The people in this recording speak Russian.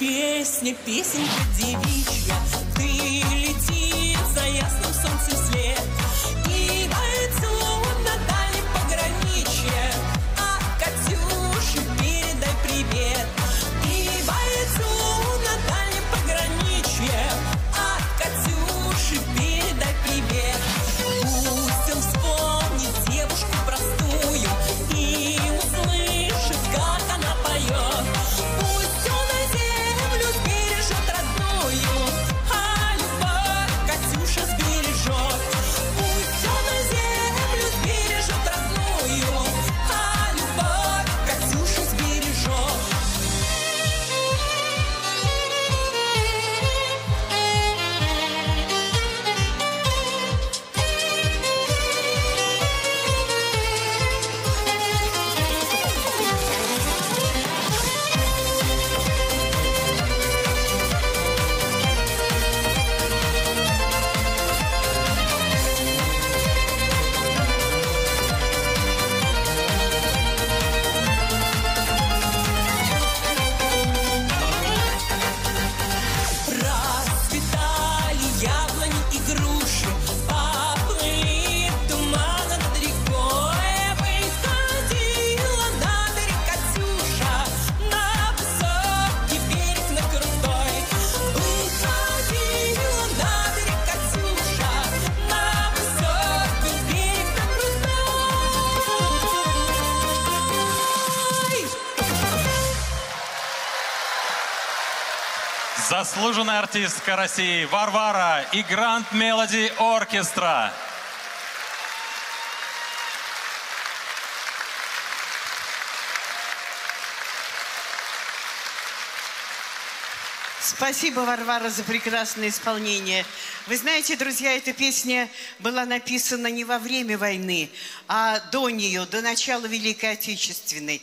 песня, песенка девичья. Ты лети за ясным солнцем вслед, и бойцу на дальнем пограничье от Катюши передай привет. И бойцу на дальнем пограничье от Катюши передай привет. Пусть он вспомнит девушку простую и услышит, как она поет. Пусть он на землю сбережет родную, а любовь Катюша сбережет. Пусть он на землю сбережет родную, а любовь Катюша сбережет. Расцветали яблони и груши, поплыли туманы над рекой. Выходила на берег Катюша, на высокий берег, на крутой. Выходила на берег Катюша, на высокий берег, на крутой. Заслуженная артистка России Варвара и Гранд Мелоди Оркестра. Спасибо, Варвара, за прекрасное исполнение. Вы знаете, друзья, эта песня была написана не во время войны, а до нее, до начала Великой Отечественной.